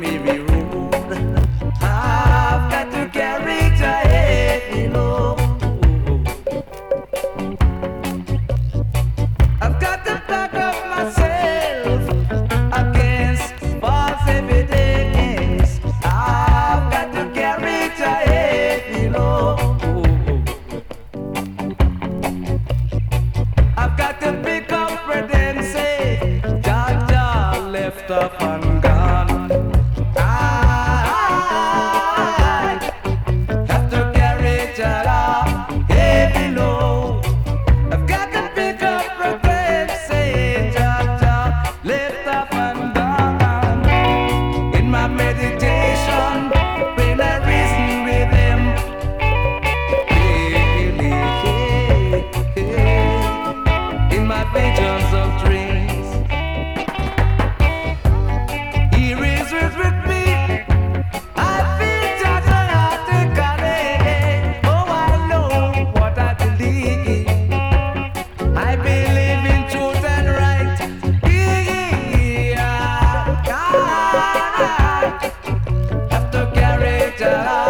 very road. I've got to carry the heavy load. I've got to back up myself against false evidence. I've got to carry the heavy load. I've got to pick up where them say Jaja left up and gone. I have to carry Jaja heavy load. I've got to pick up where them say Jaja left up and gone. In my meditation, when I reason with them, in my visions of dreams, He reasons with me. I feel just automatically. Oh, I know what I believe. I believe in truth and right. Yeah, I have to carry it out.